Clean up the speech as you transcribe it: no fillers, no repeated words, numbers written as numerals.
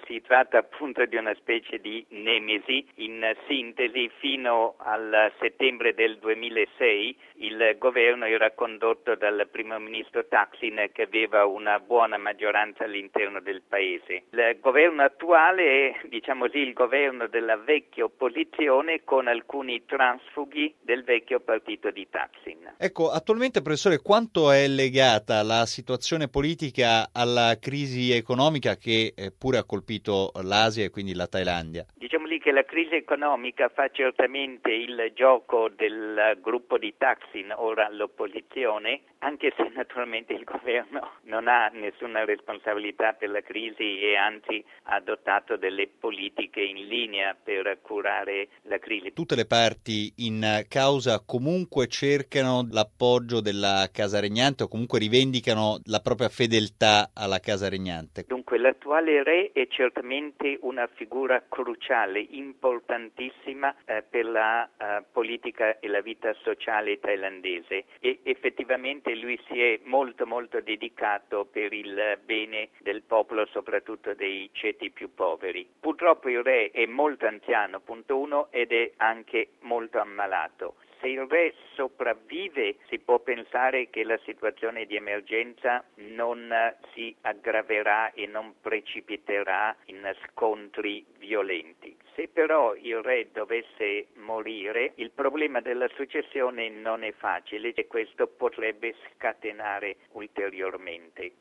Si tratta appunto di una specie di nemesi. In sintesi, fino al settembre del 2006 il governo era condotto dal primo ministro Thaksin, che aveva una buona maggioranza all'interno del paese. Il governo attuale è, diciamo così, il governo della vecchia opposizione con alcuni transfughi del vecchio partito di Thaksin. Ecco, attualmente, professore, quanto è legata la situazione politica alla crisi economica che pure ha colpito l'Asia e quindi la Thailandia? Diciamo lì che la crisi economica fa certamente il gioco del gruppo di Thaksin, ora l'opposizione, anche se naturalmente il governo non ha nessuna responsabilità per la crisi e anzi ha adottato delle politiche in linea per curare la crisi. Tutte le parti in causa comunque cercano l'appoggio della casa regnante o comunque rivendicano la propria fedeltà alla casa regnante. Dunque, l'attuale re è certamente una figura cruciale, importantissima per la politica e la vita sociale thailandese, e effettivamente lui si è molto dedicato per il bene del popolo, soprattutto dei ceti più poveri. Purtroppo il re è molto anziano, punto uno, ed è anche molto ammalato. Se il re sopravvive, si può pensare che la situazione di emergenza non si aggraverà e non precipiterà in scontri violenti. Se però il re dovesse morire, il problema della successione non è facile e questo potrebbe scatenare ulteriormente